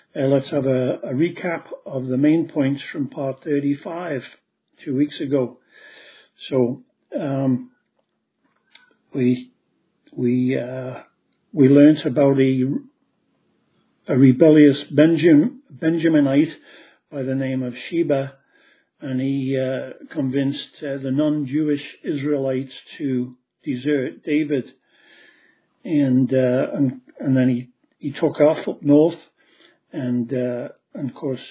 Let's have a recap of the main points from part 35 2 weeks ago. So we learnt about a rebellious Benjaminite by the name of Sheba, and he convinced the non-Jewish Israelites to desert David, and then he took off up north, and of course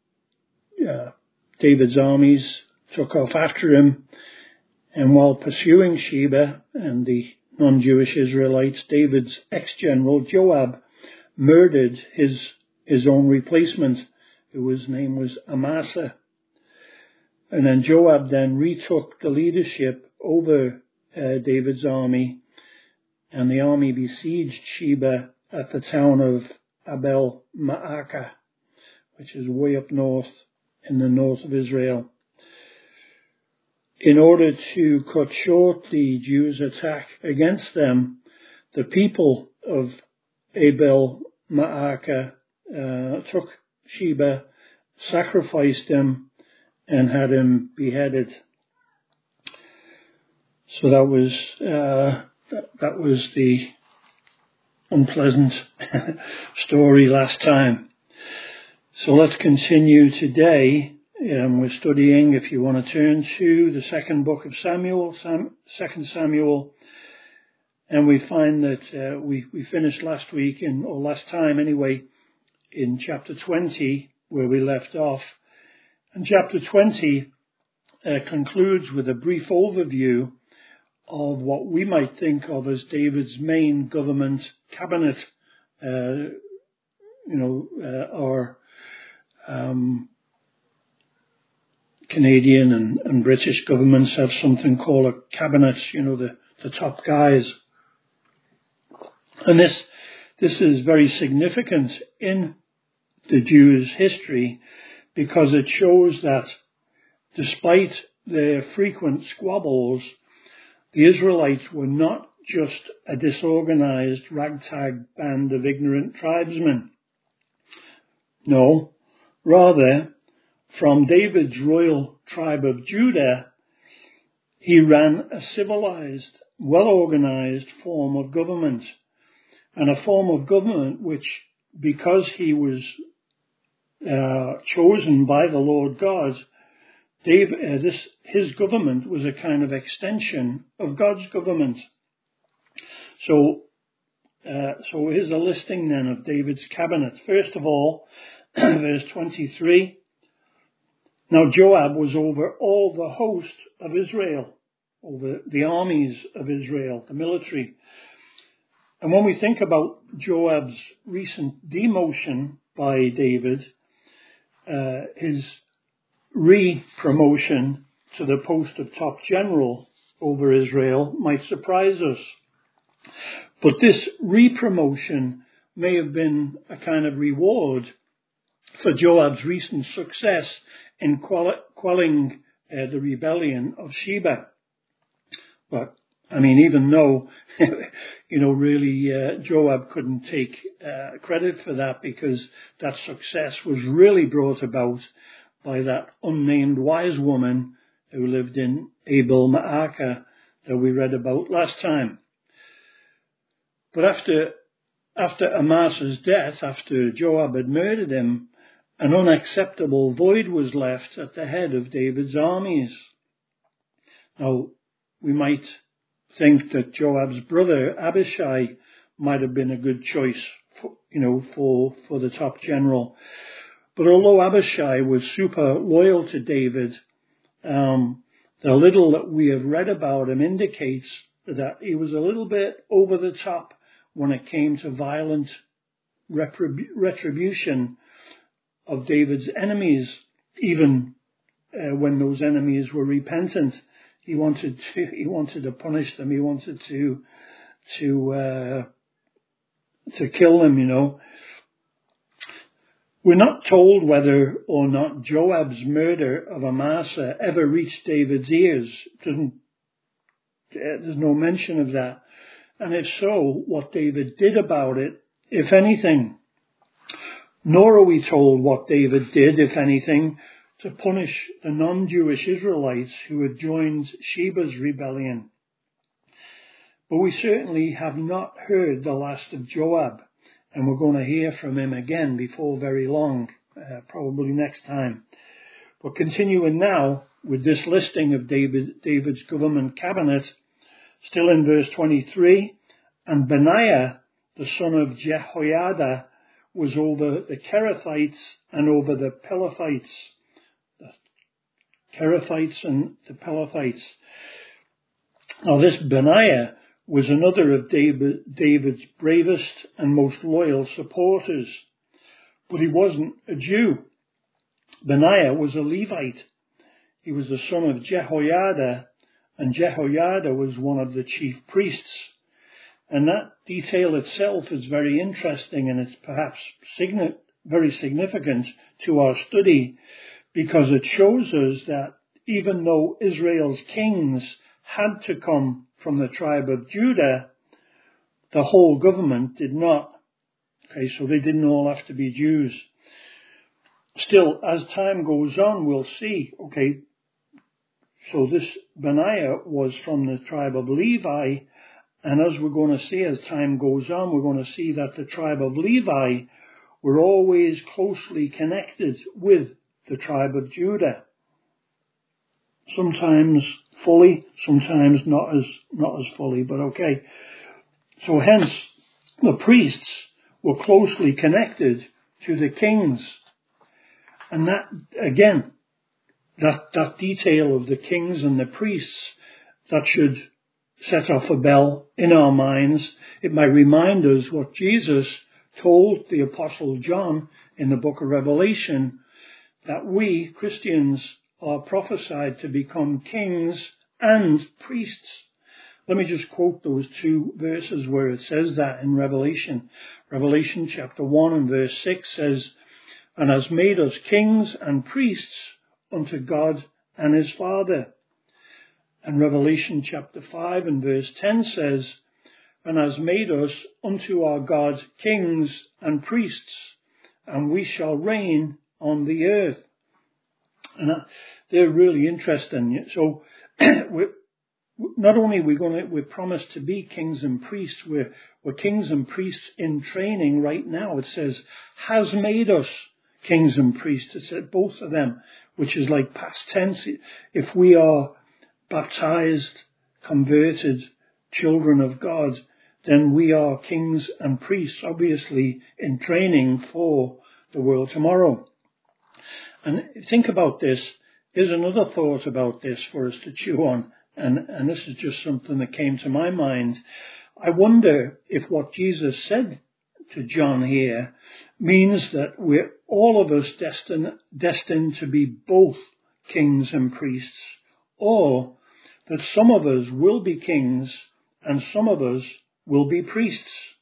David's armies took off after him, and while pursuing Sheba and the non-Jewish Israelites, David's ex-general Joab murdered his own replacement, whose name was Amasa. And then Joab then retook the leadership over David's army, and the army besieged Sheba at the town of Abel Maacah, which is way up north in the north of Israel. In order to cut short the Jews' attack against them, the people of Abel Maacah took Sheba, sacrificed him, and had him beheaded. So that was the unpleasant story last time. So let's continue today. We're studying, if you want to turn to the second book of Samuel, 2 Samuel, and we find that we finished last week, or last time anyway, in chapter 20, where we left off. And chapter 20 concludes with a brief overview of what we might think of as David's main government cabinet, our Canadian and British governments have something called a cabinet, the top guys. And this is very significant in the Jews' history, because it shows that despite their frequent squabbles, the Israelites were not just a disorganized ragtag band of ignorant tribesmen. No, rather, from David's royal tribe of Judah, he ran a civilized, well-organized form of government, and a form of government which, because he was chosen by the Lord God, his government was a kind of extension of God's government. So here's a listing then of David's cabinet. First of all, verse 23. Now Joab was over all the host of Israel, over the armies of Israel, the military. And when we think about Joab's recent demotion by David, his re-promotion to the post of top general over Israel might surprise us. But this re-promotion may have been a kind of reward for Joab's recent success in quelling the rebellion of Sheba. But, even though, really Joab couldn't take credit for that, because that success was really brought about by that unnamed wise woman who lived in Abel Maacah that we read about last time. But after Amasa's death, after Joab had murdered him, an unacceptable void was left at the head of David's armies. Now, we might think that Joab's brother Abishai might have been a good choice for the top general. But although Abishai was super loyal to David, the little that we have read about him indicates that he was a little bit over the top when it came to violent retribution of David's enemies, even when those enemies were repentant. He wanted to punish them. He wanted to kill them. We're not told whether or not Joab's murder of Amasa ever reached David's ears. There's no mention of that. And if so, what David did about it, if anything. Nor are we told what David did, if anything, to punish the non-Jewish Israelites who had joined Sheba's rebellion. But we certainly have not heard the last of Joab, and we're going to hear from him again before very long, probably next time. But continuing now with this listing of David's government cabinet, still in verse 23, and Benaiah, the son of Jehoiada, was over the Kerethites and over the Pelethites. The Kerethites and the Pelethites. Now this Benaiah was another of David's bravest and most loyal supporters, but he wasn't a Jew. Benaiah was a Levite. He was the son of Jehoiada, and Jehoiada was one of the chief priests. And that detail itself is very interesting, and it's perhaps very significant to our study, because it shows us that even though Israel's kings had to come from the tribe of Judah, the whole government did not. Okay, so they didn't all have to be Jews. Still, as time goes on, we'll see, okay, so this Benaiah was from the tribe of Levi, and as we're going to see as time goes on, we're going to see that the tribe of Levi were always closely connected with the tribe of Judah. Sometimes fully, sometimes not as fully, but okay. So hence, the priests were closely connected to the kings. And that, again, that detail of the kings and the priests, that should set off a bell in our minds. It might remind us what Jesus told the Apostle John in the book of Revelation, that we, Christians, are prophesied to become kings and priests. Let me just quote those two verses where it says that in Revelation. Revelation chapter 1 and verse 6 says, and has made us kings and priests unto God and his Father. And Revelation chapter 5 and verse 10 says, and has made us unto our God kings and priests, and we shall reign on the earth. And they're really interesting. So not only we're promised to be kings and priests, we're kings and priests in training right now. It says, has made us kings and priests. It said both of them, which is like past tense. If we are baptized, converted children of God, then we are kings and priests, obviously in training for the world tomorrow. And think about this. Here's another thought about this for us to chew on. And this is just something that came to my mind. I wonder if what Jesus said to John here means that we're all of us destined to be both kings and priests, or that some of us will be kings and some of us will be priests.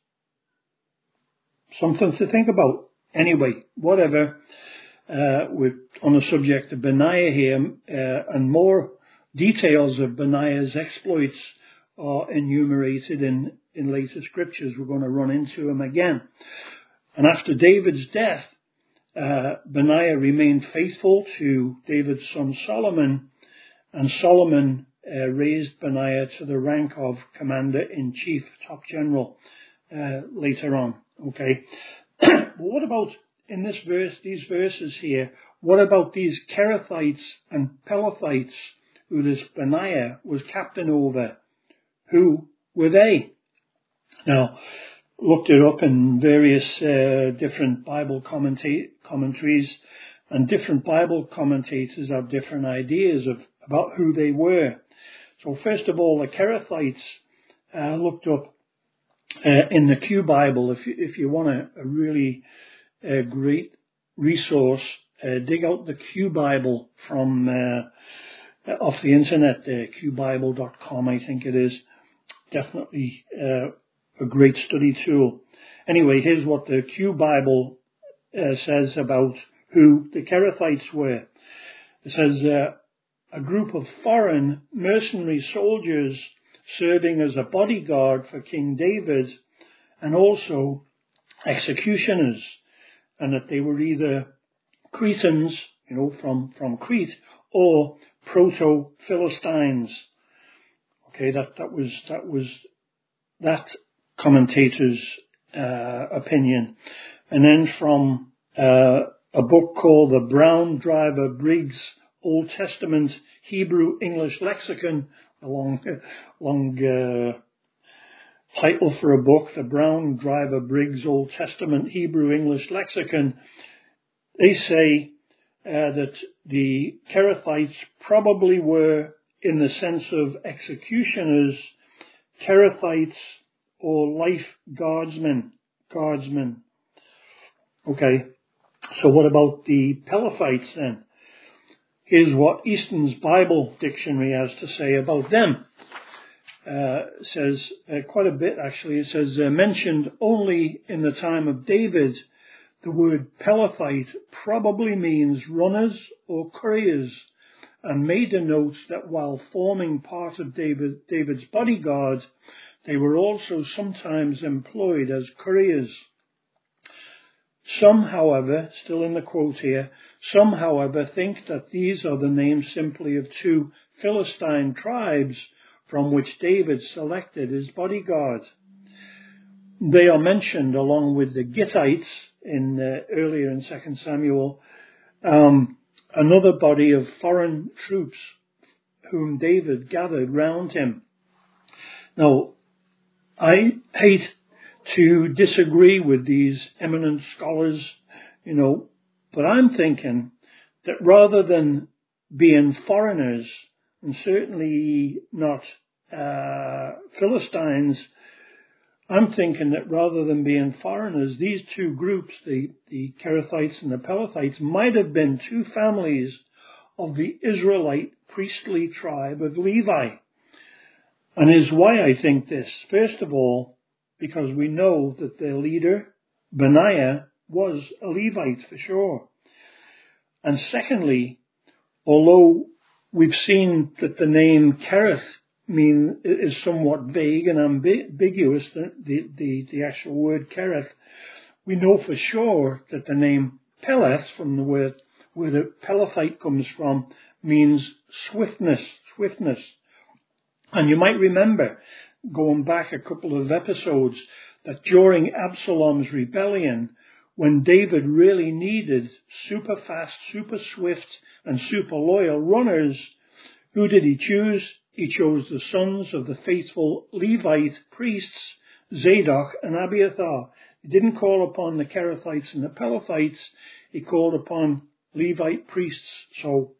Something to think about. Anyway, whatever. We're on the subject of Benaiah here, and more details of Benaiah's exploits are enumerated in later scriptures. We're going to run into them again. And after David's death, Benaiah remained faithful to David's son Solomon, and Solomon raised Benaiah to the rank of commander-in-chief, top general, later on. Okay. But what about in these verses here, what about these Kerethites and Pelethites who this Benaiah was captain over? Who were they? Now, looked it up in various different Bible commentaries, and different Bible commentators have different ideas about who they were. So first of all, the Kerethites looked up in the Q Bible. If you want a really great resource, dig out the Q Bible from off the internet, qbible.com, I think it is. Definitely a great study tool. Anyway, here's what the Q Bible says about who the Kerethites were. It says, a group of foreign mercenary soldiers serving as a bodyguard for King David, and also executioners. and that they were either Cretans, from Crete, or Proto-Philistines. Okay, that was that commentator's opinion. And then from a book called the Brown Driver Briggs Old Testament Hebrew English Lexicon, a long title for a book, the Brown Driver Briggs Old Testament Hebrew English Lexicon. They say that the Kerethites probably were, in the sense of executioners, Kerethites or life guardsmen. Okay, so what about the Pelethites then? Here's what Easton's Bible Dictionary has to say about them. It says quite a bit, actually. It says, mentioned only in the time of David, the word Pelethite probably means runners or couriers, and may denote that while forming part of David's bodyguard, they were also sometimes employed as couriers. Some, however, still in the quote here, some, however, think that these are the names simply of two Philistine tribes from which David selected his bodyguard. They are mentioned along with the Gittites earlier in 2 Samuel, another body of foreign troops whom David gathered round him. Now, I hate to disagree with these eminent scholars, but I'm thinking that rather than being foreigners, and certainly not Philistines, I'm thinking that rather than being foreigners, these two groups, the Kerethites and the Pelethites, might have been two families of the Israelite priestly tribe of Levi. And here's why I think this. First of all, because we know that their leader, Benaiah, was a Levite for sure. And secondly, although we've seen that the name Kereth is somewhat vague and ambiguous, the actual word Kereth, we know for sure that the name Peleth, from the word where the Pelethite comes from, means swiftness. And you might remember, going back a couple of episodes, that during Absalom's rebellion, when David really needed super fast, super swift, and super loyal runners, who did he choose? He chose the sons of the faithful Levite priests, Zadok and Abiathar. He didn't call upon the Kerethites and the Pelethites. He called upon Levite priests. So,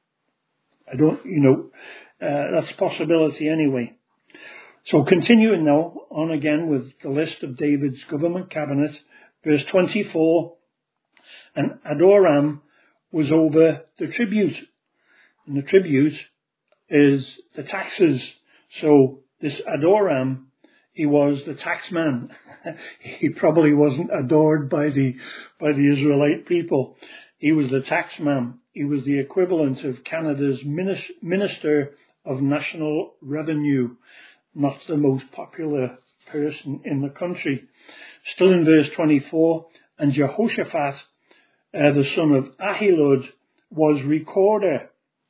that's a possibility anyway. So continuing now on again with the list of David's government cabinet, verse 24, and Adoram was over the tribute. And the tribute is the taxes. So this Adoram, he was the taxman. He probably wasn't adored by the Israelite people. He was the taxman. He was the equivalent of Canada's Minister of National Revenue, not the most popular person in the country. Still in verse 24, and Jehoshaphat, the son of Ahilud, was recorder.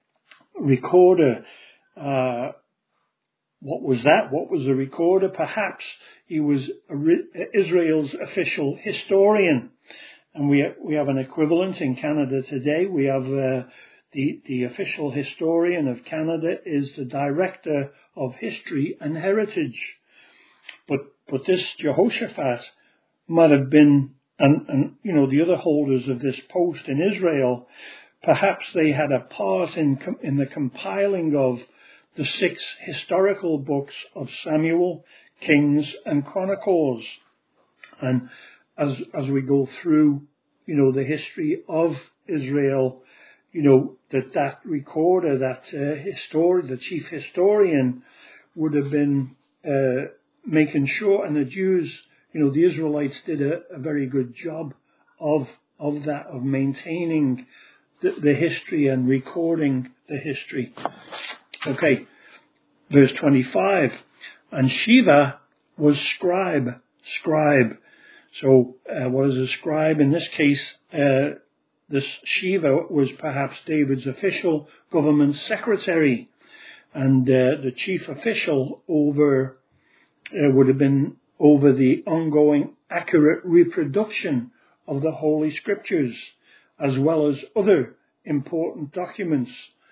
What was that? What was a recorder? Perhaps he was Israel's official historian. And we have an equivalent in Canada today. We have the official historian of Canada is the Director of History and Heritage. But this Jehoshaphat might have been, and the other holders of this post in Israel, perhaps they had a part in the compiling of the 6 historical books of Samuel, Kings, and Chronicles. And as we go through, the history of Israel, that recorder, the chief historian would have been making sure, and the Jews, the Israelites did a very good job of that, of maintaining the history and recording the history. Okay, verse 25, and Shiva was scribe. So what is a scribe? In this case, this Shiva was perhaps David's official government secretary, and the chief official over would have been over the ongoing accurate reproduction of the Holy Scriptures, as well as other important documents.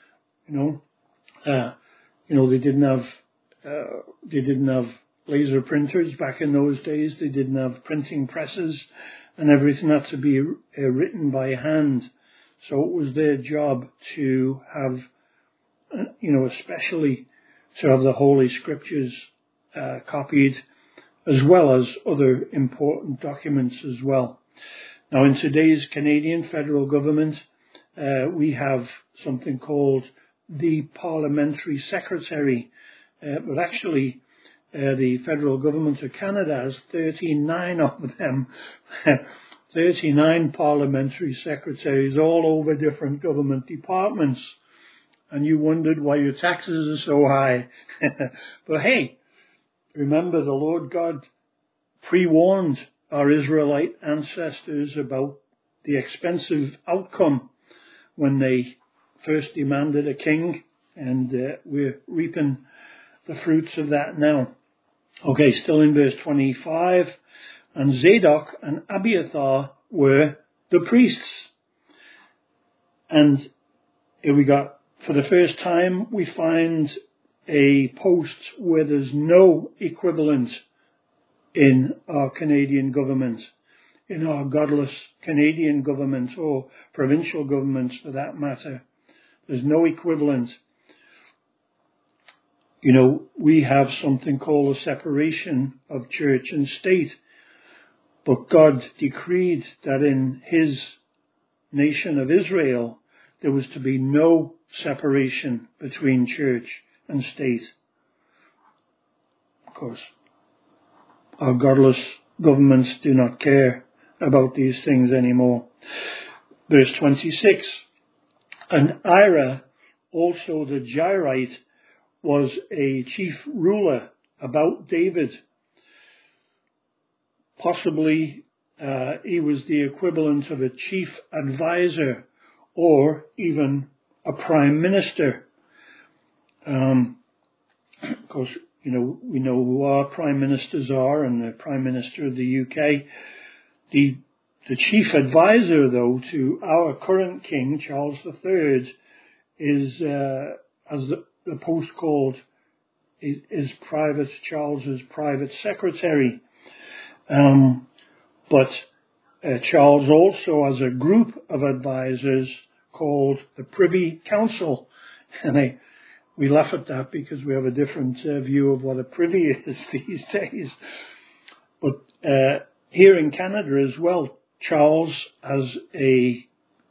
They didn't have laser printers back in those days. They didn't have printing presses, and everything had to be written by hand. So it was their job to have, especially to have the Holy Scriptures copied, as well as other important documents as well. Now, in today's Canadian federal government, we have something called the Parliamentary Secretary, but actually the federal government of Canada has 39 of them, 39 parliamentary secretaries all over different government departments. And you wondered why your taxes are so high. But hey, remember the Lord God pre-warned our Israelite ancestors about the expensive outcome when they first demanded a king, and we're reaping the fruits of that now. Okay, still in verse 25, and Zadok and Abiathar were the priests. And here we got, for the first time, we find a post where there's no equivalent in our Canadian government, in our godless Canadian government, or provincial governments for that matter. There's no equivalent. We have something called a separation of church and state, but God decreed that in his nation of Israel, there was to be no separation between church and state. Of course, our godless governments do not care about these things anymore. Verse 26, and Ira, also the Jairite, was a chief ruler about David. Possibly he was the equivalent of a chief advisor or even a prime minister. Of course, we know who our prime ministers are, and the Prime Minister of the UK. The chief advisor, though, to our current king, Charles III, is, as the post called, is Charles's private secretary. But Charles also has a group of advisors called the Privy Council. And we laugh at that because we have a different view of what a privy is these days. But here in Canada as well, Charles as a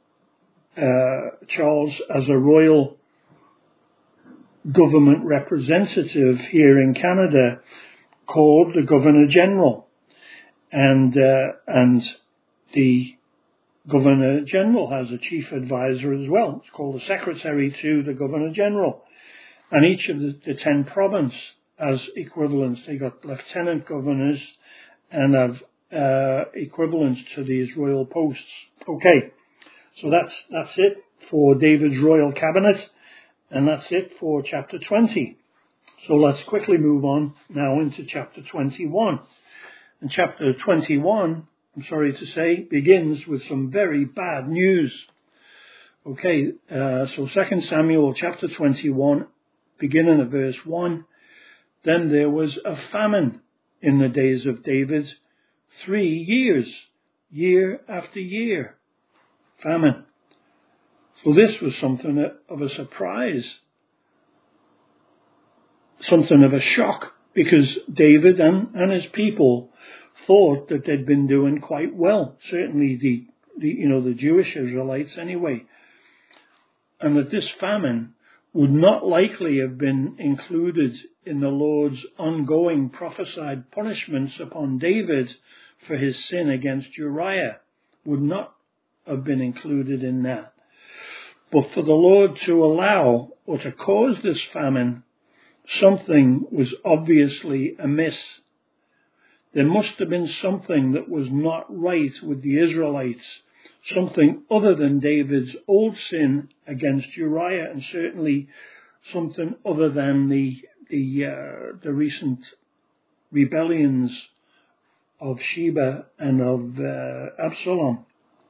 royal government representative here in Canada called the Governor General, and the Governor General has a chief advisor as well. It's called the Secretary to the Governor General, and each of the 10 provinces has equivalents. They got lieutenant governors and have equivalents to these royal posts. Okay, so that's it for David's royal cabinet. And that's it for chapter 20. So let's quickly move on now into chapter 21. And chapter 21, I'm sorry to say, begins with some very bad news. Okay, so 2 Samuel chapter 21, beginning at verse 1. Then there was a famine in the days of David 3 years, year after year. Famine. So this was something of a surprise, something of a shock, because David and his people thought that they'd been doing quite well. Certainly the Jewish Israelites anyway, and that this famine would not likely have been included in the Lord's ongoing prophesied punishments upon David for his sin against Uriah. Would not have been included in that. But for the Lord to allow or to cause this famine, something was obviously amiss. There must have been something that was not right with the Israelites, something other than David's old sin against Uriah, and certainly something other than the recent rebellions of Sheba and of Absalom.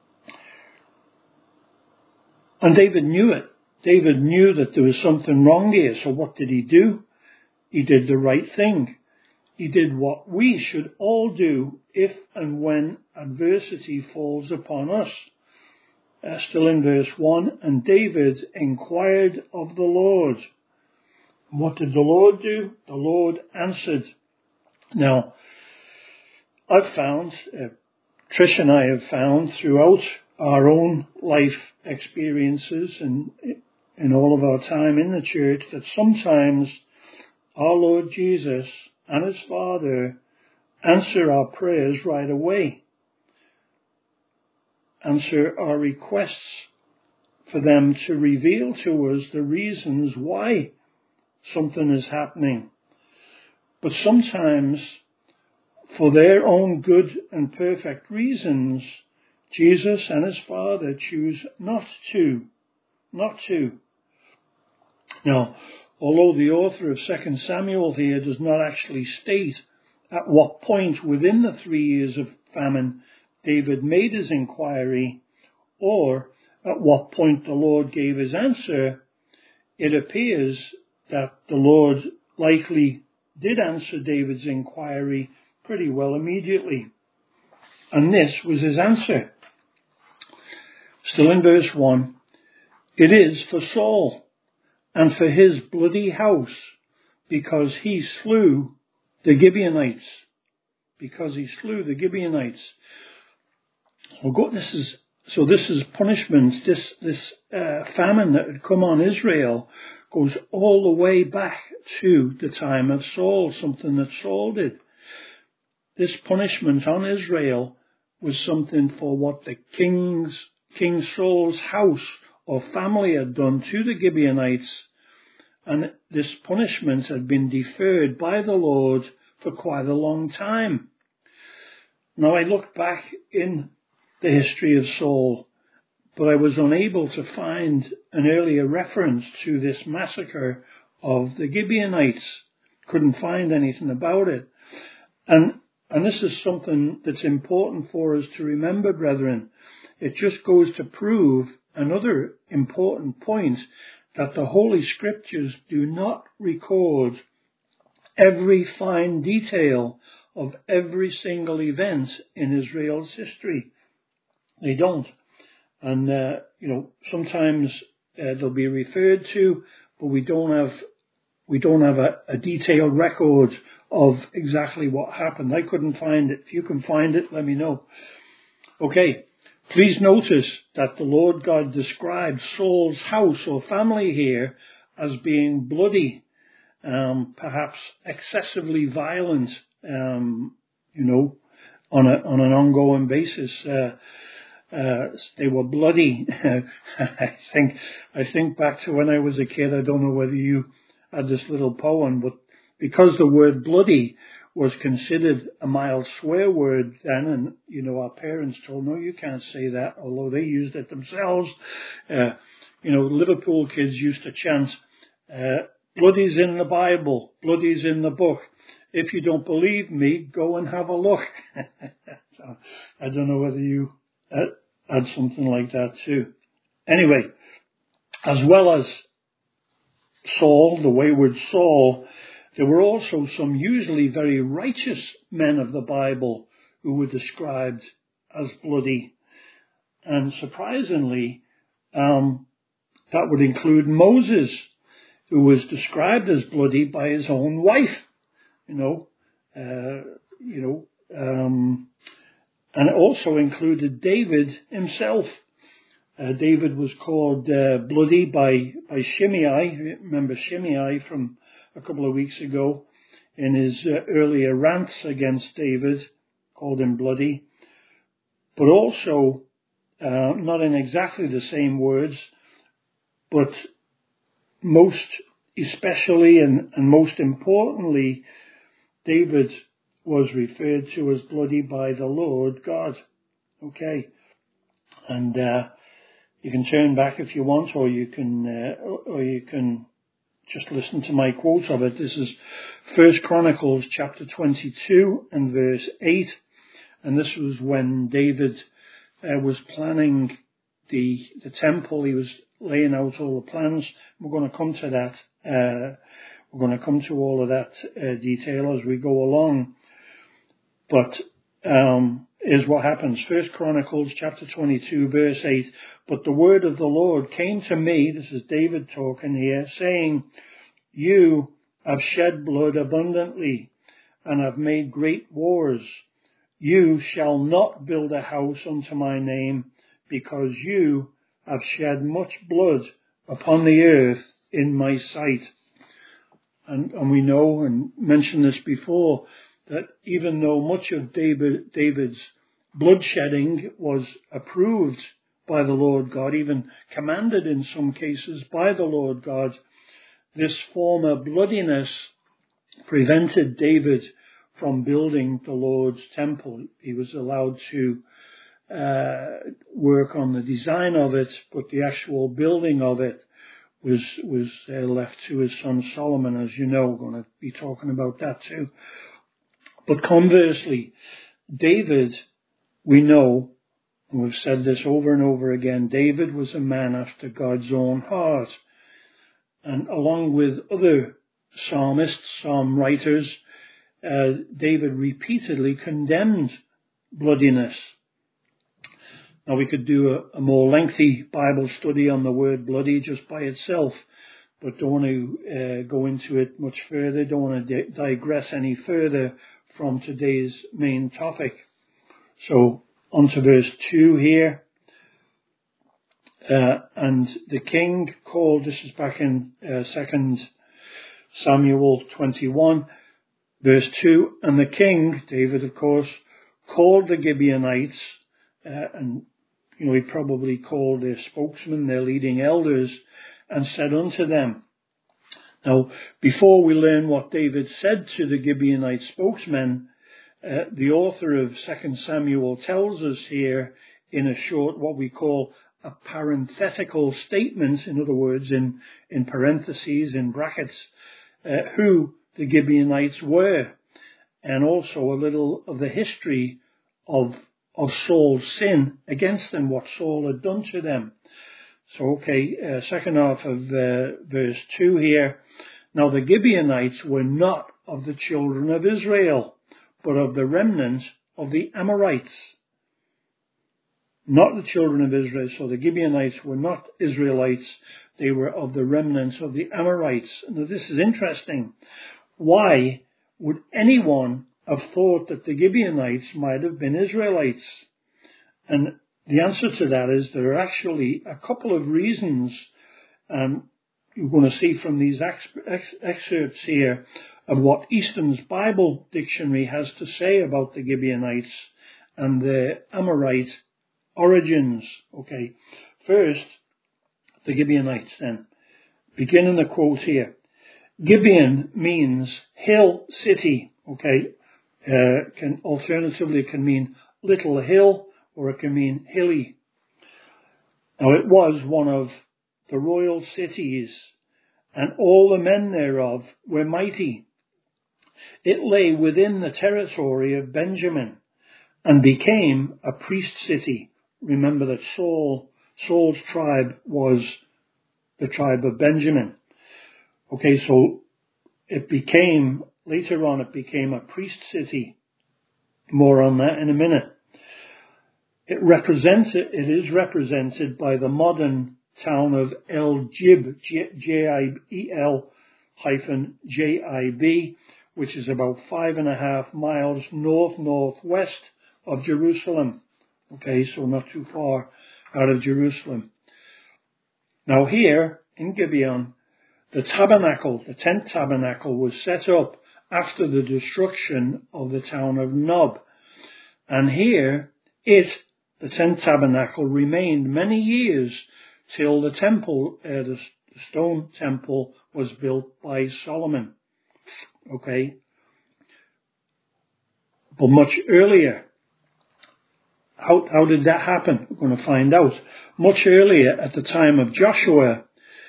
And David knew it. David knew that there was something wrong here. So what did he do? He did the right thing. He did what we should all do if and when adversity falls upon us. Still in verse 1, and David inquired of the Lord. What did the Lord do? The Lord answered. Now, I've found, Trish and I have found throughout our own life experiences and in all of our time in the church that sometimes our Lord Jesus and his Father answer our prayers right away. Answer our requests for them to reveal to us the reasons why something is happening. But sometimes, for their own good and perfect reasons, Jesus and his Father choose not to. Now, although the author of 2 Samuel here does not actually state at what point within the 3 years of famine David made his inquiry, or at what point the Lord gave his answer, it appears that the Lord likely did answer David's inquiry pretty well immediately. And this was his answer. Still in verse 1, it is for Saul and for his bloody house, because he slew the Gibeonites. This is punishment. This famine that had come on Israel goes all the way back to the time of Saul, something that Saul did. This punishment on Israel was something for what the King Saul's house or family had done to the Gibeonites, and this punishment had been deferred by the Lord for quite a long time. Now, I looked back in the history of Saul, but I was unable to find an earlier reference to this massacre of the Gibeonites. Couldn't find anything about it. And this is something that's important for us to remember, brethren. It just goes to prove another important point, that the Holy Scriptures do not record every fine detail of every single event in Israel's history. They don't. And, sometimes they'll be referred to, but we don't have a detailed record of exactly what happened. I couldn't find it. If you can find it, let me know. Okay. Please notice that the Lord God described Saul's house or family here as being bloody, perhaps excessively violent, on an ongoing basis. They were bloody. I think back to when I was a kid. I don't know whether you had this little poem, but because the word bloody was considered a mild swear word then, and, our parents told, no, you can't say that, although they used it themselves. Liverpool kids used to chant, bloody's in the Bible, bloody's in the book. If you don't believe me, go and have a look. So, I don't know whether you had something like that too. Anyway, as well as Saul, the wayward Saul, there were also some usually very righteous men of the Bible who were described as bloody. And surprisingly, that would include Moses, who was described as bloody by his own wife, and it also included David himself. David was called bloody by Shimei. Remember Shimei from a couple of weeks ago in his earlier rants against David, called him bloody. But also, not in exactly the same words, but most especially and most importantly, David was referred to as bloody by the Lord God. Okay. And you can turn back if you want, or you can just listen to my quote of it. This is 1 Chronicles chapter 22 and verse 8. And this was when David was planning the temple. He was laying out all the plans. We're going to come to that. We're going to come to all of that detail as we go along. But is what happens. 1 Chronicles chapter 22 verse 8. But the word of the Lord came to me, this is David talking here, saying, you have shed blood abundantly and have made great wars. You shall not build a house unto my name, because you have shed much blood upon the earth in my sight. And we know and mentioned this before, that even though much of David's bloodshedding was approved by the Lord God, even commanded in some cases by the Lord God, this former bloodiness prevented David from building the Lord's temple. He was allowed to work on the design of it, but the actual building of it was left to his son Solomon, as you know. We're going to be talking about that too. But conversely, David, we know, and we've said this over and over again, David was a man after God's own heart. And along with other psalmists, psalm writers, David repeatedly condemned bloodiness. Now we could do a more lengthy Bible study on the word bloody just by itself, but don't want to go into it much further, don't want to digress any further from today's main topic. So on to verse 2 here. And the king called, this is back in 2 Samuel 21, verse 2, and the king, David of course, called the Gibeonites, and he probably called their spokesmen, their leading elders, and said unto them. Now, before we learn what David said to the Gibeonite spokesmen, the author of 2 Samuel tells us here in a short, what we call a parenthetical statement, in other words, in parentheses, in brackets, who the Gibeonites were, and also a little of the history of Saul's sin against them, what Saul had done to them. So, second half of verse 2 here. Now the Gibeonites were not of the children of Israel, but of the remnant of the Amorites. Not the children of Israel, so the Gibeonites were not Israelites, they were of the remnants of the Amorites. Now this is interesting. Why would anyone have thought that the Gibeonites might have been Israelites? And the answer to that is there are actually a couple of reasons. You're going to see from these excerpts here of what Easton's Bible Dictionary has to say about the Gibeonites and their Amorite origins. Okay, first, the Gibeonites then. Beginning the quote here. Gibeon means hill city. Okay, alternatively it can mean little hill, or it can mean hilly. Now it was one of the royal cities, and all the men thereof were mighty. It lay within the territory of Benjamin, and became a priest city. Remember that Saul's tribe was the tribe of Benjamin. Okay, so later on it became a priest city. More on that in a minute. It is represented by the modern town of El Jib, Jil-Jib, which is about 5.5 miles northwest of Jerusalem. Okay, so not too far out of Jerusalem. Now here in Gibeon, the tent tabernacle, was set up after the destruction of the town of Nob. And here the tent tabernacle, remained many years till the temple, the stone temple, was built by Solomon. Okay. But much earlier, how did that happen? We're going to find out. Much earlier, at the time of Joshua,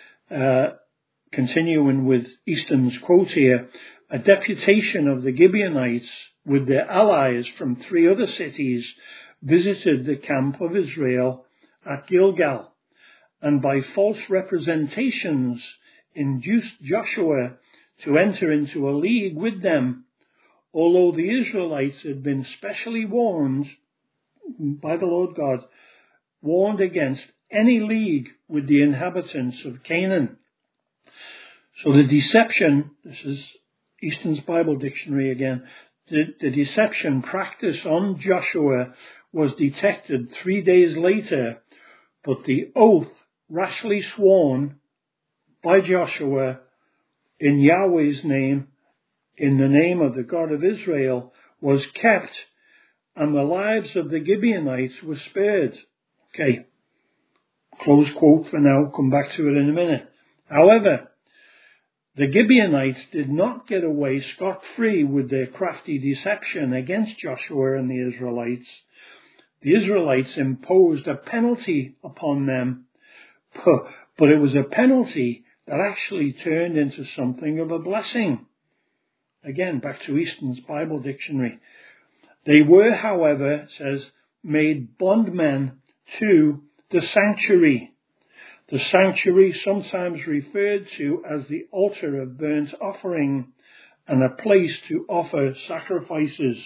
continuing with Easton's quote here, a deputation of the Gibeonites with their allies from 3 other cities visited the camp of Israel at Gilgal, and by false representations induced Joshua to enter into a league with them, although the Israelites had been specially warned by the Lord God, warned against any league with the inhabitants of Canaan. So the deception, this is Easton's Bible Dictionary again, the deception practiced on Joshua was detected 3 days later, but the oath rashly sworn by Joshua in Yahweh's name, in the name of the God of Israel, was kept, and the lives of the Gibeonites were spared. Okay, close quote for now, come back to it in a minute. However, the Gibeonites did not get away scot-free with their crafty deception against Joshua and the Israelites. The Israelites imposed a penalty upon them, but it was a penalty that actually turned into something of a blessing. Again, back to Easton's Bible Dictionary. They were, however, it says, made bondmen to the sanctuary. The sanctuary, sometimes referred to as the altar of burnt offering, and a place to offer sacrifices.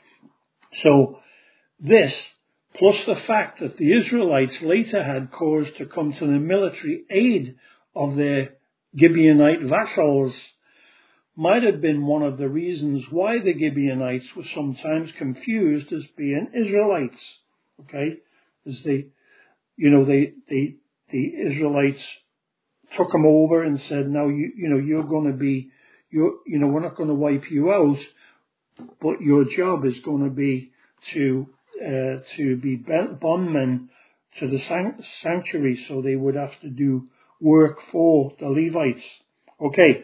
So this, plus the fact that the Israelites later had cause to come to the military aid of their Gibeonite vassals, might have been one of the reasons why the Gibeonites were sometimes confused as being Israelites. Okay, as the Israelites took them over and said, "Now you're going to be, we're not going to wipe you out, but your job is going to be to be bondmen to the sanctuary." So they would have to do work for the Levites. Okay.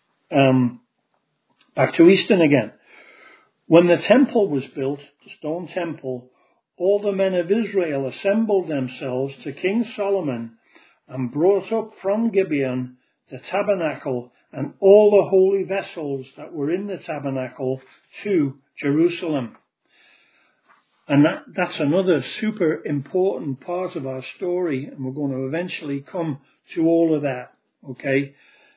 Back to Easton again. When the temple was built, the stone temple, all the men of Israel assembled themselves to King Solomon and brought up from Gibeon the tabernacle and all the holy vessels that were in the tabernacle to Jerusalem. And that's another super important part of our story, and we're going to eventually come to all of that. Okay.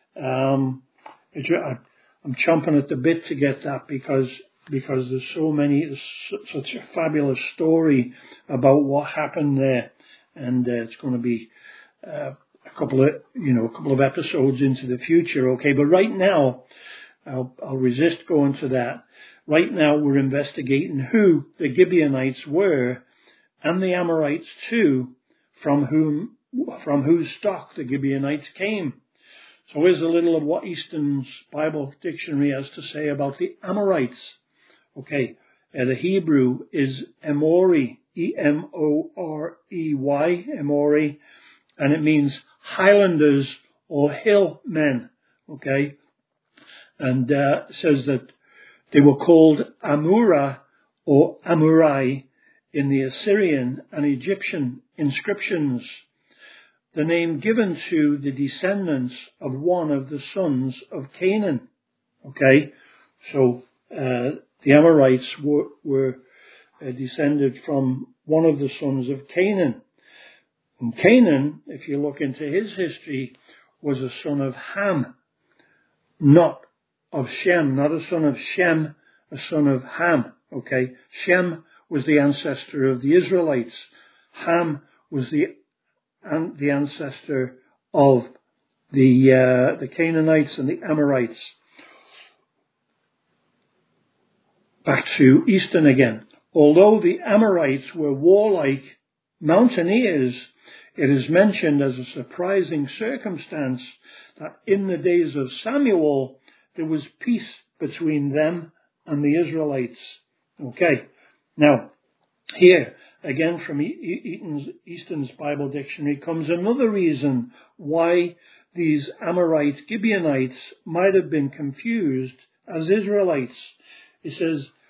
I'm chomping at the bit to get that because there's such a fabulous story about what happened there, and it's going to be a couple of episodes into the future. Okay, but right now I'll resist going to that. Right now we're investigating who the Gibeonites were, and the Amorites too, from whose stock the Gibeonites came. So here's a little of what Easton's Bible Dictionary has to say about the Amorites. Okay, the Hebrew is Emori, E-M-O-R-E-Y, Emori, and it means highlanders or hill men. Okay, and it says that they were called Amura or Amurai in the Assyrian and Egyptian inscriptions, the name given to the descendants of one of the sons of Canaan. Okay, so the Amorites were descended from one of the sons of Canaan. And Canaan, if you look into his history, was a son of Ham, not of Shem, not a son of Shem, a son of Ham. Okay, Shem was the ancestor of the Israelites. Ham was the ancestor of the Canaanites and the Amorites. Back to Easton again. Although the Amorites were warlike mountaineers, it is mentioned as a surprising circumstance that in the days of Samuel there was peace between them and the Israelites. Okay, now here again from Easton's Bible Dictionary comes another reason why these Amorite Gibeonites might have been confused as Israelites. It says,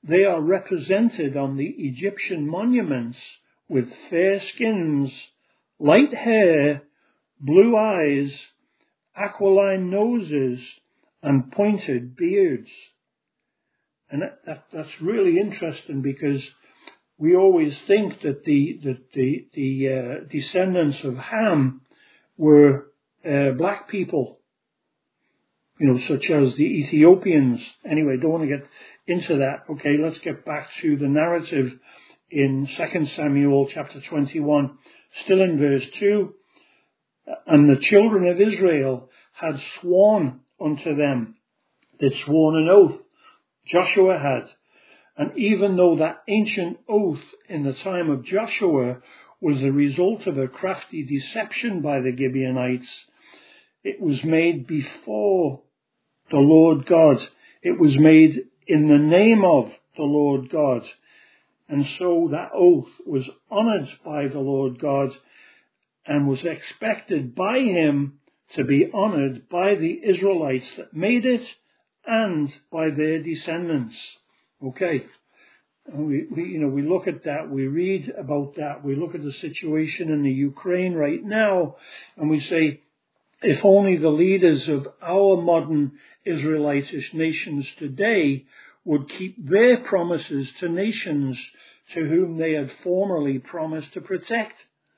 they are represented on the Egyptian monuments with fair skins, light hair, blue eyes, aquiline noses, and pointed beards. And that's really interesting, because we always think that the descendants of Ham were black people, such as the Ethiopians. Anyway, don't want to get into that. Okay, let's get back to the narrative in 2 Samuel chapter 21, still in verse 2. And the children of Israel had sworn unto them. They'd sworn an oath. Joshua had. And even though that ancient oath in the time of Joshua was the result of a crafty deception by the Gibeonites, it was made before the Lord God. It was made in the name of the Lord God. And so that oath was honoured by the Lord God and was expected by him to be honoured by the Israelites that made it and by their descendants. Okay. And we look at that, we read about that, we look at the situation in the Ukraine right now, and we say, if only the leaders of our modern Israelitish nations today would keep their promises to nations to whom they had formerly promised to protect.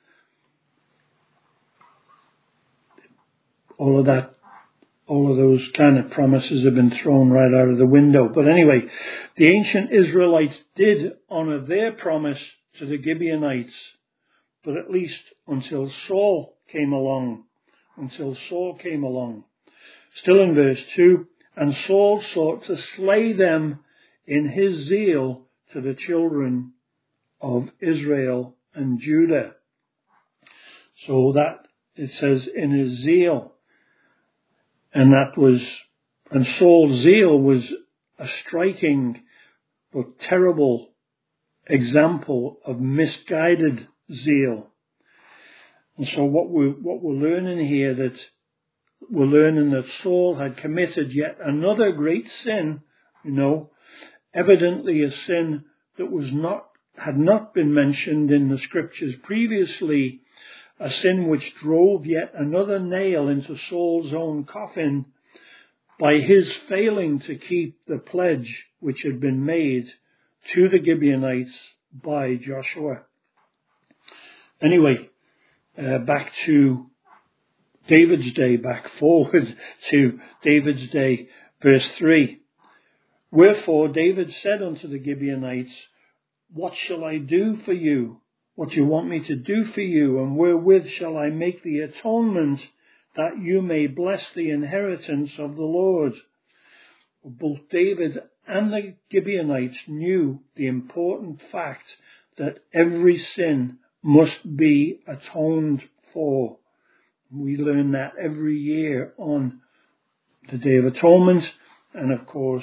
All of those kind of promises have been thrown right out of the window. But anyway, the ancient Israelites did honour their promise to the Gibeonites, but at least until Saul came along. Still in verse 2, and Saul sought to slay them in his zeal to the children of Israel and Judah. So that it says in his zeal. And Saul's zeal was a striking but terrible example of misguided zeal. And so what we're learning here, that Saul had committed yet another great sin, evidently a sin that had not been mentioned in the scriptures previously, a sin which drove yet another nail into Saul's own coffin by his failing to keep the pledge which had been made to the Gibeonites by Joshua. Anyway, back to David's day, back forward to David's day, verse 3. Wherefore David said unto the Gibeonites, what shall I do for you? What do you want me to do for you? And wherewith shall I make the atonement that you may bless the inheritance of the Lord? Both David and the Gibeonites knew the important fact that every sin must be atoned for. We learn that every year on the Day of Atonement, and of course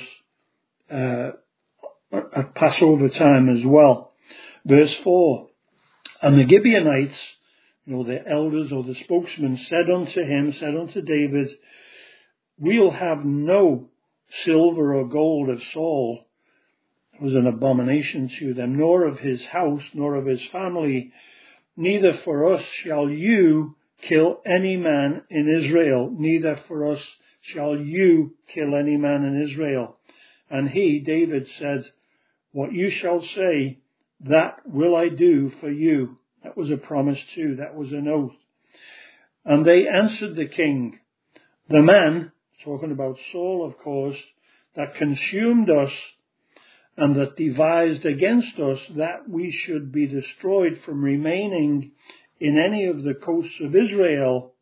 at Passover time as well. Verse 4, and the Gibeonites, the elders or the spokesmen, said unto David, we'll have no silver or gold of Saul. It was an abomination to them, nor of his house, nor of his family. Neither for us shall you kill any man in Israel. Neither for us shall you kill any man in Israel. And he, David, said, what you shall say, that will I do for you. That was a promise too. That was an oath. And they answered the king, the man, talking about Saul, of course, that consumed us and that devised against us that we should be destroyed from remaining in any of the coasts of Israel,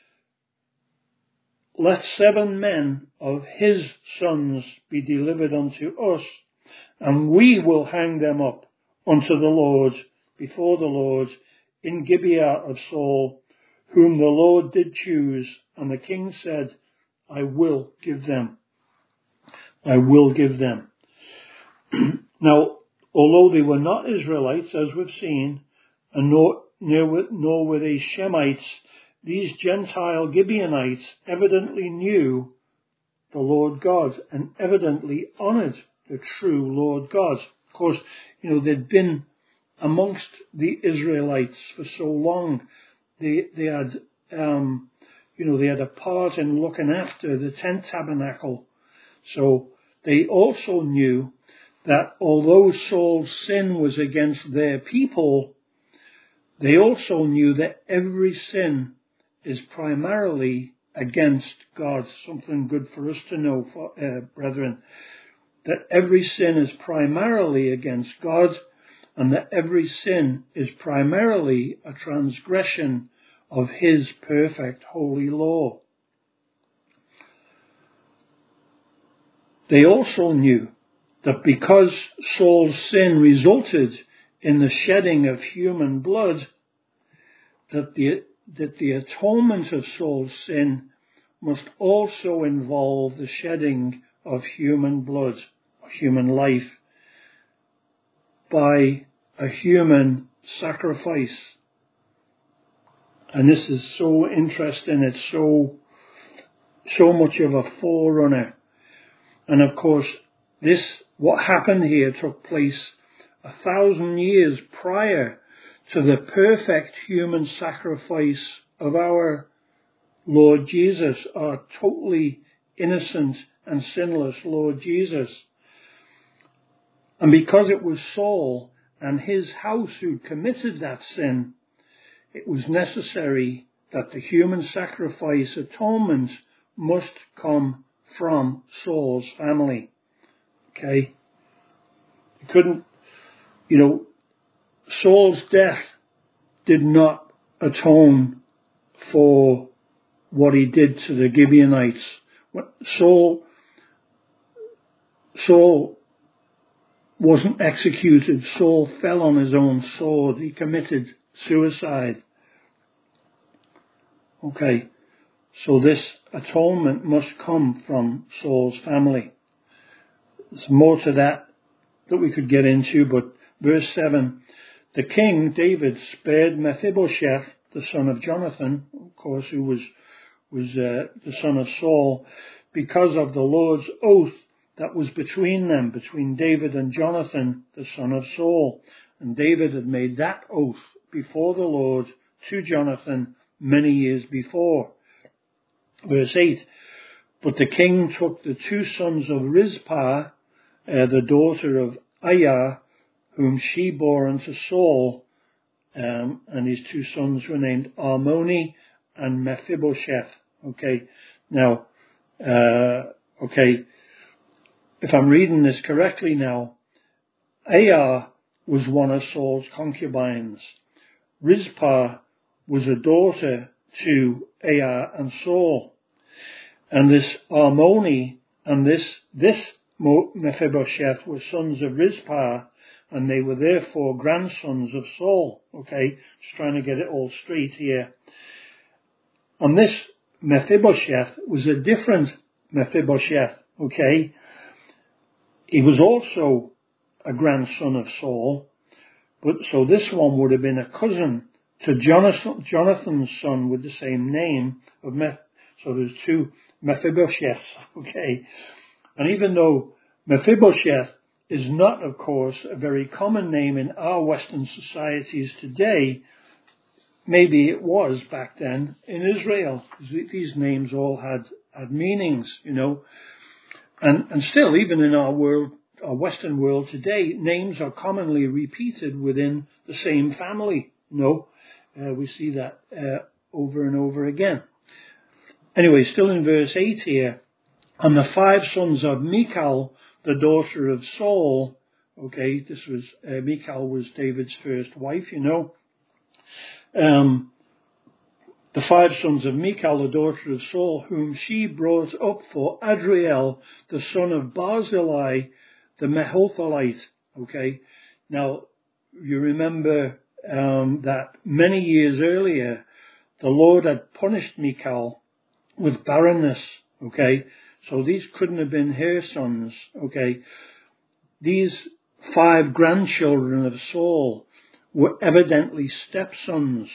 let 7 men of his sons be delivered unto us, and we will hang them up unto the Lord, before the Lord, in Gibeah of Saul, whom the Lord did choose. And the king said, I will give them. I will give them. Now, although they were not Israelites, as we've seen, and nor were they Shemites, these Gentile Gibeonites evidently knew the Lord God and evidently honoured the true Lord God. Of course, they'd been amongst the Israelites for so long. They had, they had a part in looking after the tent tabernacle. So they also knew that although Saul's sin was against their people, they also knew that every sin is primarily against God. Something good for us to know, brethren, that every sin is primarily against God, and that every sin is primarily a transgression of His perfect holy law. They also knew that because Saul's sin resulted in the shedding of human blood, that the atonement of Saul's sin must also involve the shedding of human blood, human life, by a human sacrifice. And this is so interesting. It's so much of a forerunner. And of course, what happened here took place 1,000 years prior to the perfect human sacrifice of our Lord Jesus, our totally innocent and sinless Lord Jesus. And because it was Saul and his house who committed that sin, it was necessary that the human sacrifice atonement must come from Saul's family. Okay? It couldn't, Saul's death did not atone for what he did to the Gibeonites. Saul wasn't executed. Saul fell on his own sword. He committed suicide. Okay, so this atonement must come from Saul's family. There's more to that we could get into, but verse 7, the king, David, spared Mephibosheth, the son of Jonathan, of course, who was the son of Saul, because of the Lord's oath that was between them, between David and Jonathan, the son of Saul. And David had made that oath before the Lord to Jonathan many years before. Verse 8, but the king took the two sons of Rizpah, the daughter of Aiah, whom she bore unto Saul, and his two sons were named Armoni and Mephibosheth. Okay, now, if I'm reading this correctly now, Aiah was one of Saul's concubines. Rizpah was a daughter to Aiah and Saul. And this Armoni and this Mephibosheth were sons of Rizpah, and they were therefore grandsons of Saul. Okay, just trying to get it all straight here. And this Mephibosheth was a different Mephibosheth. Okay, he was also a grandson of Saul, but so this one would have been a cousin to Jonathan's son with the same name of so there's two Mephibosheths. Okay, and even though Mephibosheth is not, of course, a very common name in our Western societies today, maybe it was back then in Israel. These names all had meanings, and still, even in our world, our Western world today, names are commonly repeated within the same family. We see that over and over again. Anyway, still in verse 8 here, and the 5 sons of Michal, the daughter of Saul. Okay, this was Michal was David's first wife. The 5 sons of Michal, the daughter of Saul, whom she brought up for Adriel, the son of Barzillai, the Mehothalite. Okay, now you remember that many years earlier, the Lord had punished Michal with barrenness. Okay, so these couldn't have been her sons. Okay, these 5 grandchildren of Saul were evidently stepsons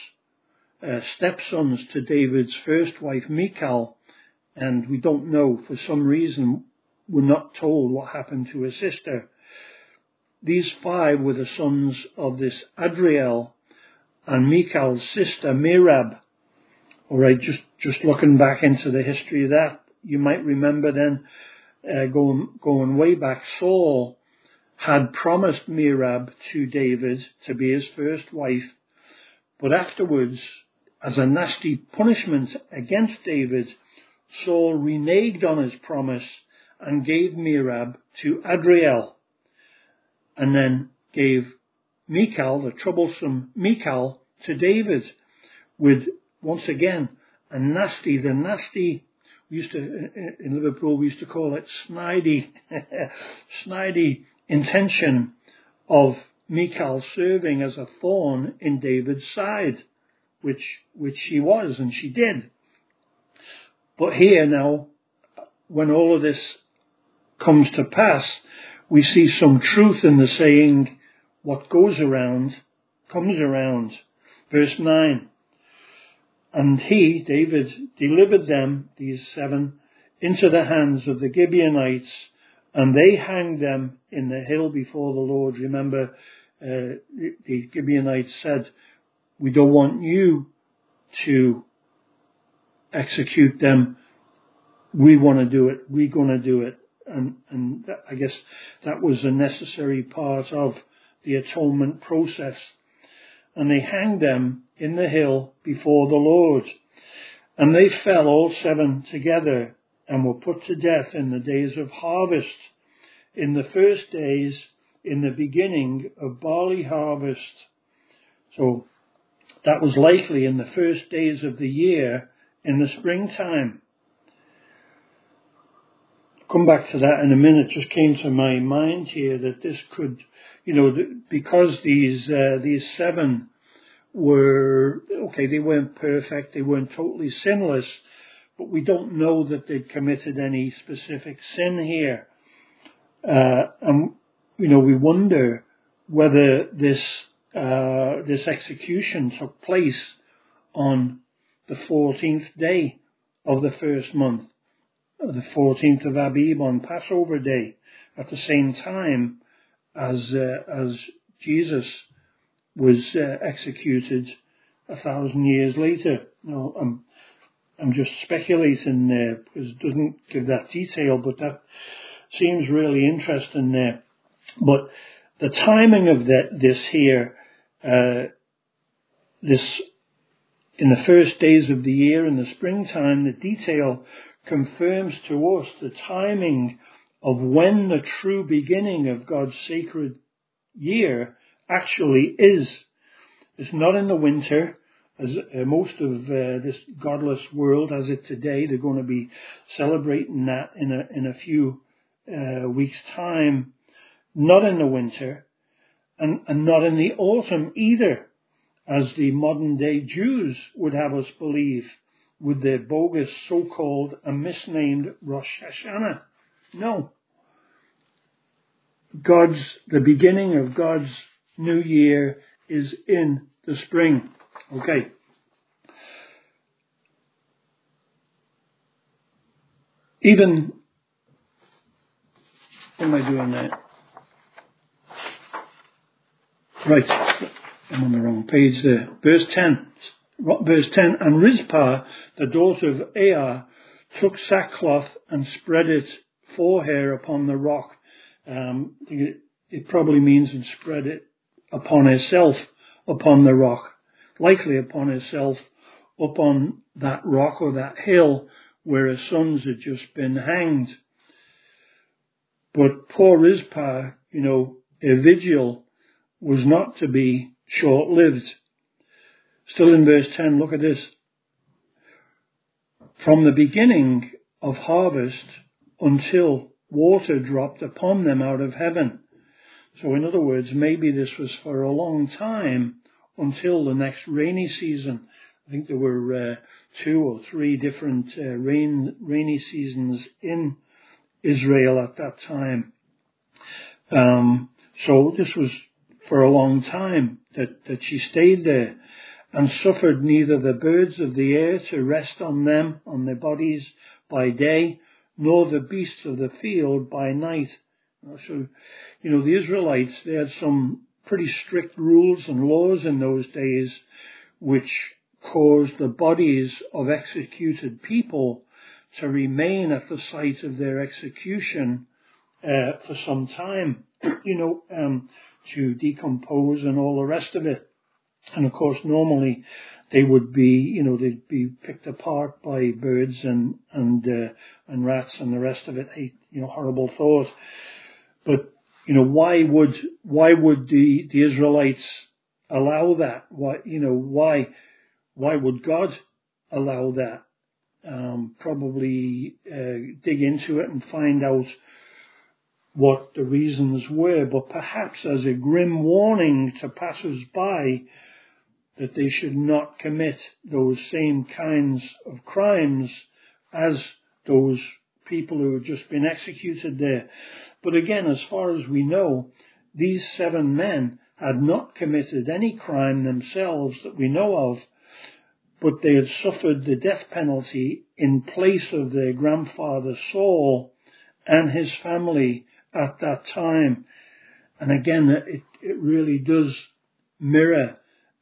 to David's first wife, Michal, and we don't know for some reason we're not told what happened to his sister. These 5 were the sons of this Adriel and Michal's sister Merab. All right, just looking back into the history of that, you might remember then, going way back, Saul had promised Merab to David to be his first wife, but afterwards, as a nasty punishment against David, Saul reneged on his promise and gave Merab to Adriel, and then gave Michal, the troublesome Michal, to David, with, once again, the nasty, we used to, in Liverpool, we used to call it snidey intention of Michal serving as a thorn in David's side, which she was, and she did. But here now, when all of this comes to pass, we see some truth in the saying, what goes around, comes around. Verse 9, and he, David, delivered them, these 7, into the hands of the Gibeonites, and they hanged them in the hill before the Lord. Remember, the Gibeonites said, we don't want you to execute them. We want to do it. We're going to do it. And I guess that was a necessary part of the atonement process. And they hanged them in the hill before the Lord. And they fell all 7 together and were put to death in the days of harvest, in the first days, in the beginning of barley harvest. So that was likely in the first days of the year in the springtime. Come back to that in a minute. Just came to my mind here that this could, because these 7 were, okay, they weren't perfect, they weren't totally sinless, but we don't know that they'd committed any specific sin here. And, we wonder whether this execution took place on the 14th day of the first month, the 14th of Abib, on Passover Day, at the same time as Jesus was executed 1,000 years later. Now, I'm just speculating there because it doesn't give that detail, but that seems really interesting there. But the timing of this here, this in the first days of the year in the springtime, the detail confirms to us the timing of when the true beginning of God's sacred year actually is. It's not in the winter, as most of this godless world has it today. They're going to be celebrating that in a few weeks' time. Not in the winter, and not in the autumn either, as the modern day Jews would have us believe, with their bogus so-called and misnamed Rosh Hashanah. No. The beginning of God's new year is in the spring. Okay. Even, what am I doing there? Right, I'm on the wrong page there. Verse 10, and Rizpah, the daughter of Aiah, took sackcloth and spread it for her upon the rock. It probably means and spread it upon herself, upon the rock, likely upon herself, up on that rock or that hill where her sons had just been hanged. But poor Rizpah, her vigil was not to be short-lived. Still in verse 10, look at this. From the beginning of harvest until water dropped upon them out of heaven. So in other words, maybe this was for a long time until the next rainy season. I think there were 2 or 3 different rainy seasons in Israel at that time. So this was for a long time that she stayed there, and suffered neither the birds of the air to rest on them, on their bodies by day, nor the beasts of the field by night. So, the Israelites, they had some pretty strict rules and laws in those days, which caused the bodies of executed people to remain at the site of their execution for some time, to decompose and all the rest of it. And of course, normally they would be, they'd be picked apart by birds and rats and the rest of it. Horrible thought. But why would the Israelites allow that? Why would God allow that? Probably dig into it and find out what the reasons were, but perhaps as a grim warning to passers-by that they should not commit those same kinds of crimes as those people who had just been executed there. But again, as far as we know, these 7 men had not committed any crime themselves that we know of, but they had suffered the death penalty in place of their grandfather Saul and his family at that time. And again, it really does mirror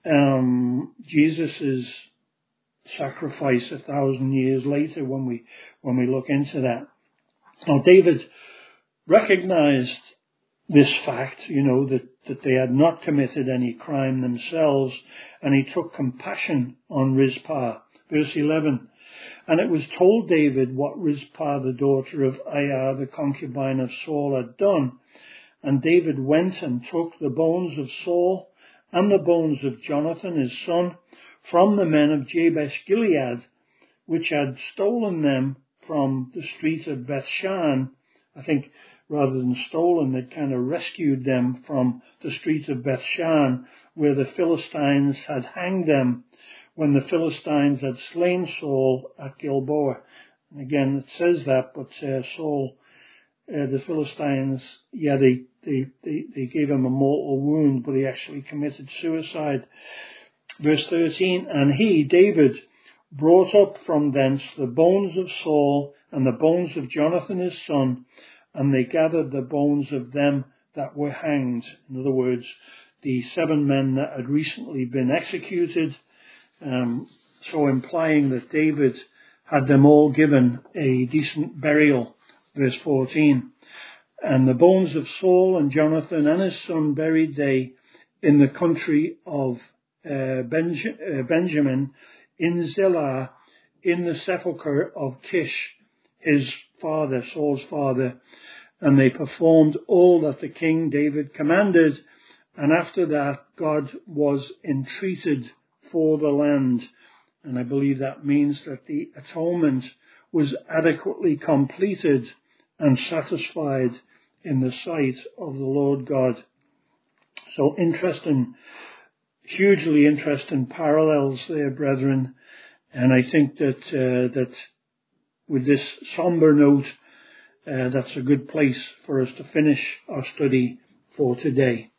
Jesus's sacrifice 1,000 years later when we look into that. Now, David recognized this fact, that they had not committed any crime themselves, and he took compassion on Rizpah. Verse 11, and it was told David what Rizpah, the daughter of Aiah, the concubine of Saul, had done. And David went and took the bones of Saul and the bones of Jonathan, his son, from the men of Jabesh Gilead, which had stolen them from the street of Bethshan. I think rather than stolen, they'd kind of rescued them from the street of Bethshan, where the Philistines had hanged them when the Philistines had slain Saul at Gilboa. And again, it says that, but Saul, the Philistines, they gave him a mortal wound, but he actually committed suicide. Verse 13, and he, David, brought up from thence the bones of Saul and the bones of Jonathan his son, and they gathered the bones of them that were hanged. In other words, the 7 men that had recently been executed, so implying that David had them all given a decent burial. Verse 14, and the bones of Saul and Jonathan and his son buried they in the country of Benjamin, in Zelah, in the sepulchre of Kish, his father, Saul's father. And they performed all that the king David commanded. And after that, God was entreated for the land. And I believe that means that the atonement was adequately completed and satisfied in the sight of the Lord God. So interesting, hugely interesting parallels there, brethren. And I think that with this somber note, that's a good place for us to finish our study for today.